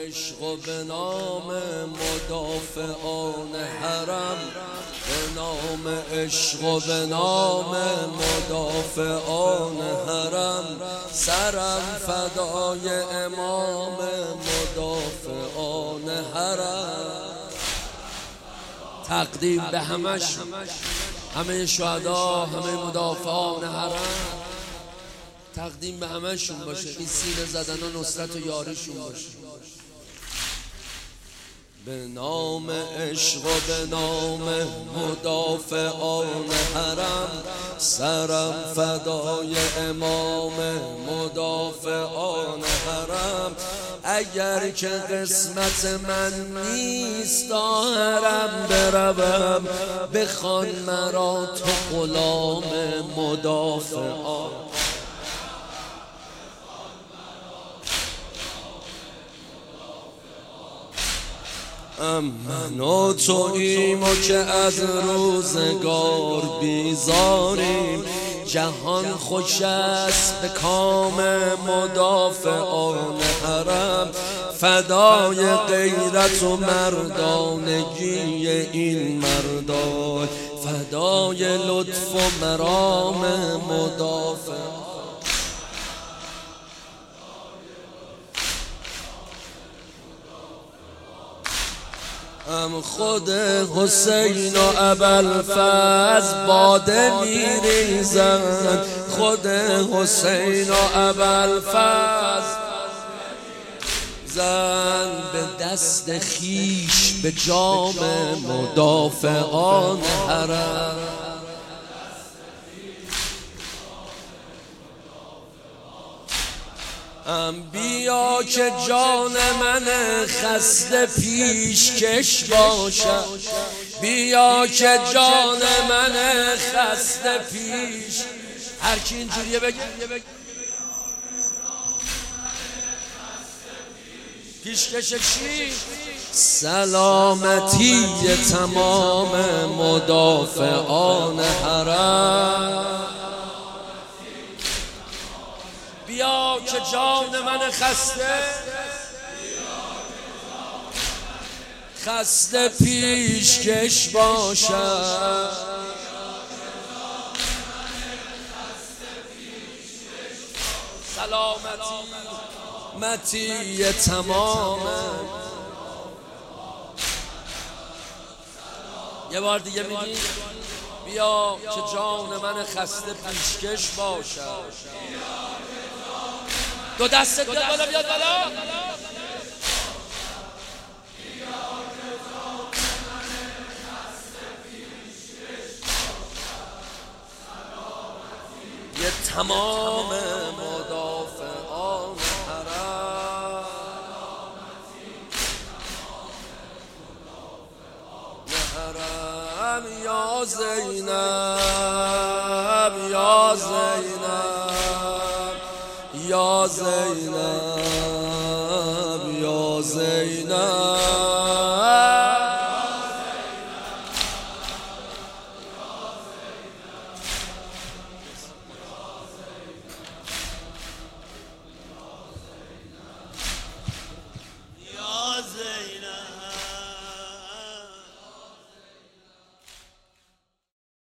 عشق و به نام مدافعان حرم، به نام عشق و به نام مدافعان حرم، سرم فدای امام مدافعان حرم. تقدیم به همه شهدا، همه مدافعان حرم، تقدیم به همه‌شون باشه. این سینه زدن و نصرت و یاریشون باشه. به نام عشق و به نام مدافعان حرم، سرم فدای امام مدافعان حرم. اگر که قسمت من نیست تا حرم بروم، بخوان مرا تو غلام مدافعان. من و توییم و که از روزگار بیزاریم، جهان خوش است به کام مدافعان حرم. فدای غیرت و مردانگی این مردان، فدای لطف و مرام مدافعان. خود حسین و ابوالفضل باده میریزند، خود حسین و ابوالفضل زن به دست خیش به جام مدافعان حرم. بیا که جان من خسته پیشکش باشد، بیا که جان من خسته هر کی اینجوریه بگه پیشکش چی؟ سلامتی تمام مدافعان حرم. بیا که جان من خسته پیشکش باشد، سلامتی تمام. یه بار دیگه میگی بیا که جان من خسته پیشکش باشد. دو دستت بیاد بالا، بیاد بالا. یه تمام مدافعان حرم، حرم یا زینب، یا زینب، یا زینب، یا زینب.